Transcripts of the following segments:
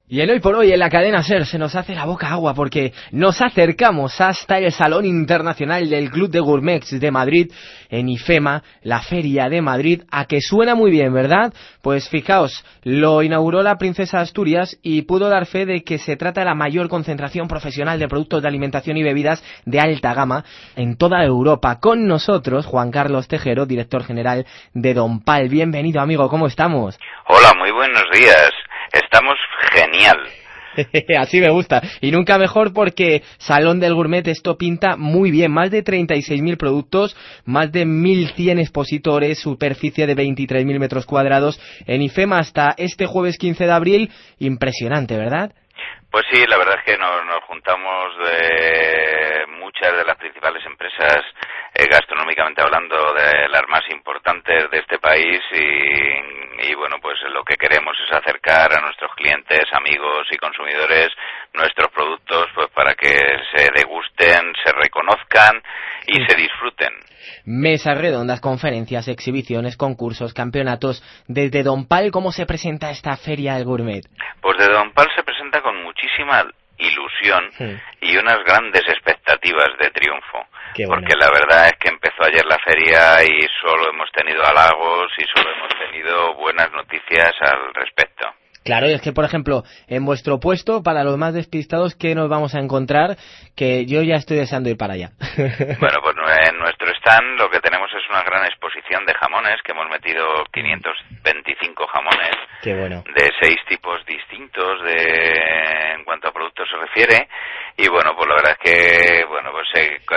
Y el hoy por hoy en la cadena SER se nos hace la boca agua porque nos acercamos hasta el Salón Internacional del Club de Gourmets de Madrid, en IFEMA, la Feria de Madrid, a que suena muy bien, ¿verdad? Pues fijaos, lo inauguró la princesa de Asturias y pudo dar fe de que se trata de la mayor concentración profesional de productos de alimentación y bebidas de alta gama en toda Europa. Con nosotros, Juan Carlos Tejero, director general de Donpal. Bienvenido, amigo, ¿cómo estamos? Hola, muy buenos días. Estamos genial. Así me gusta. Y nunca mejor porque Salón del Gourmet, esto pinta muy bien. Más de 36.000 productos, más de 1.100 expositores, superficie de 23.000 metros cuadrados. En IFEMA hasta este jueves 15 de abril. Impresionante, ¿verdad? Pues sí, la verdad es que nos juntamos de muchas de las principales empresas, gastronómicamente hablando, de las más importantes de este país y bueno, pues lo que queremos es acercar a nuestros clientes, amigos y consumidores nuestros productos, pues para que se degusten, se reconozcan y se disfruten. Mesas redondas, conferencias, exhibiciones, concursos, campeonatos. Desde Donpal, ¿cómo se presenta esta Feria del Gourmet? Pues desde Donpal se presenta con muchísima ilusión y unas grandes expectativas de triunfo. Porque la verdad es que empezó ayer la feria y solo hemos tenido halagos y solo hemos tenido buenas noticias al respecto. Claro, y es que, por ejemplo, en vuestro puesto, para los más despistados, ¿qué nos vamos a encontrar? Que yo ya estoy deseando ir para allá. Bueno, pues en nuestro stand lo que tenemos es una gran exposición de jamones, que hemos metido 525 jamones. Qué bueno. De 6 tipos distintos en cuanto a productos se refiere. Y bueno, pues la verdad es que bueno, pues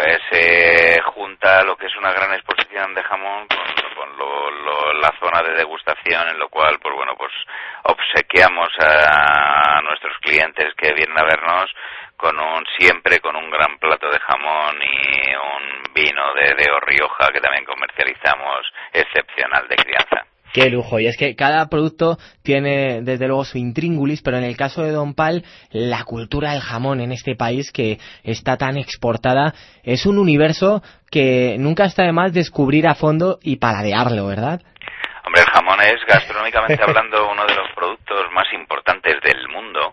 se junta lo que es una gran exposición de jamón con la zona de degustación, en lo cual pues bueno, pues obsequiamos a nuestros clientes que vienen a vernos siempre con un gran plato de jamón y un vino de Rioja que también comercializamos, excepcional de crianza. Qué lujo, y es que cada producto tiene desde luego su intríngulis, pero en el caso de Donpal, la cultura del jamón en este país que está tan exportada es un universo que nunca está de más descubrir a fondo y paladearlo, ¿verdad? Hombre, el jamón es, gastronómicamente hablando, uno de los productos más importantes del mundo.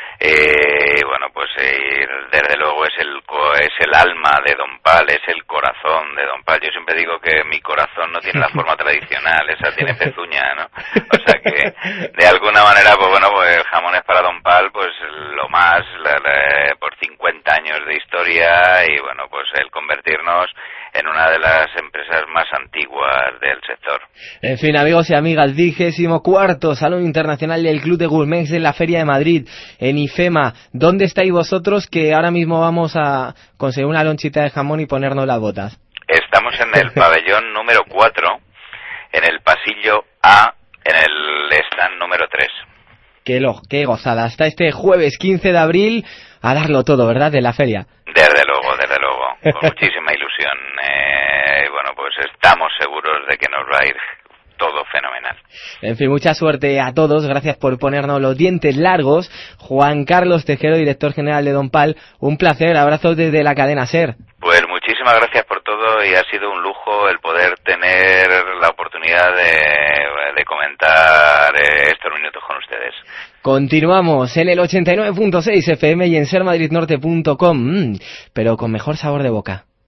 Bueno, pues desde luego es el alma de Donpal, es el corazón de Donpal. Yo siempre digo que mi corazón no tiene la forma tradicional, esa tiene pezuña, ¿no? O sea que de alguna manera, pues bueno, pues el jamón es para Donpal, pues lo más, por 50 años de historia y bueno, pues el convertirnos en una de las empresas más antiguas del sector. En fin, amigos y amigas, 24º Salón Internacional del Club de Gourmets en la Feria de Madrid, en IFEMA. ¿Dónde estáis vosotros que ahora mismo vamos a conseguir una lonchita de jamón y ponernos las botas? Estamos en el pabellón número 4, en el pasillo A, en el stand número 3. Qué gozada. Hasta este jueves 15 de abril a darlo todo, ¿verdad?, de la feria. Desde luego, con muchísima ilusión. Bueno, pues estamos seguros de que nos va a ir todo fenomenal. En fin, mucha suerte a todos. Gracias por ponernos los dientes largos. Juan Carlos Tejero, director general de Donpal. Un placer. Abrazos desde la cadena SER. Pues muchísimas gracias por todo y ha sido un lujo el poder tener la oportunidad de comentar estos minutos con ustedes. Continuamos en el 89.6 FM y en sermadridnorte.com, pero con mejor sabor de boca.